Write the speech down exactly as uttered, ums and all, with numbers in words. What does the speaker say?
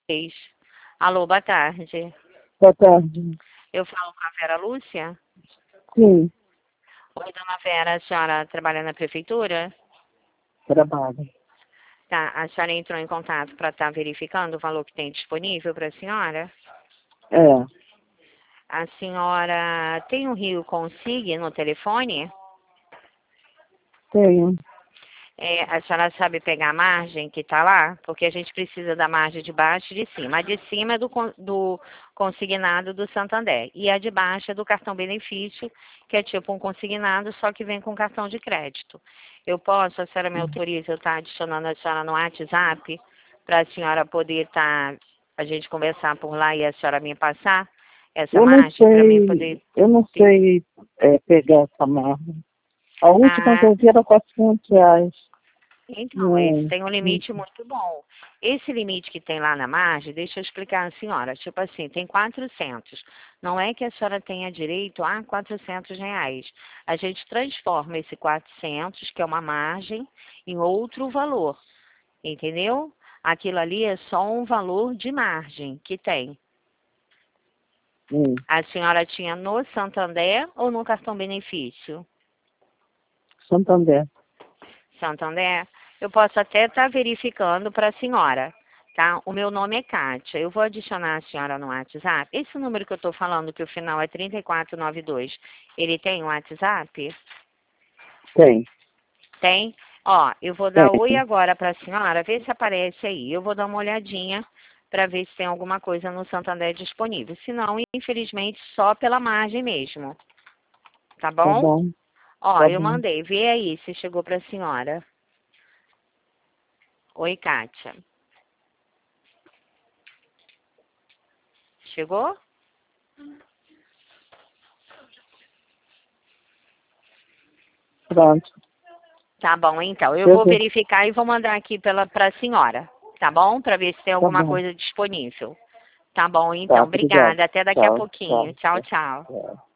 Alô, boa tarde. Boa tarde. Eu falo com a Vera Lúcia? Sim, Oi, dona Vera, a senhora trabalha na prefeitura? trabalho. Tá, a senhora entrou em contato para estar verificando o valor que tem disponível para a senhora? É, A senhora tem o Rio Consig no telefone? tenho. É, a senhora sabe pegar a margem que está lá? Porque a gente precisa da margem de baixo e de cima. A de cima é do, con- do consignado do Santander. E a de baixo é do cartão benefício, que é tipo um consignado, só que vem com cartão de crédito. Eu posso, a senhora me autoriza, eu estar adicionando a senhora no WhatsApp, para a senhora poder estar, a gente conversar por lá e a senhora me passar essa Eu não margem para mim sei, poder eu não ter. sei é, pegar essa margem. A última que Ah, eu vi era quatrocentos reais. então, esse Não, tem um não, limite muito bom. Esse limite que tem lá na margem, deixa eu explicar a senhora. Tipo assim, tem quatrocentos. Não é que a senhora tenha direito a quatrocentos reais. A gente transforma esse quatrocentos, que é uma margem, em outro valor. Entendeu? Aquilo ali é só um valor de margem que tem. não. A senhora tinha no Santander ou no cartão benefício? Santander. Santander, eu posso até estar verificando para a senhora, tá? O meu nome é Kátia. Eu vou adicionar a senhora no WhatsApp. Esse número que eu estou falando, que o final é trinta e quatro noventa e dois, ele tem um WhatsApp? Tem, Tem? Ó, eu vou dar oi tem. agora para a senhora, ver se aparece aí. Eu vou dar uma olhadinha para ver se tem alguma coisa no Santander disponível. Se não, infelizmente, só pela margem mesmo. Tá Tá bom? bom, Ó, tá eu bom. mandei. Vê aí se chegou para a senhora. Oi, Kátia. Chegou? Pronto. Tá bom, então. Eu vou Chegou. verificar e vou mandar aqui pela para a senhora. Tá bom? Para ver se tem Tá alguma bom. coisa disponível. Tá bom, Tá, então. obrigado. Obrigada. Até daqui a Tchau, pouquinho. tchau, Tchau, tchau. tchau. Tchau.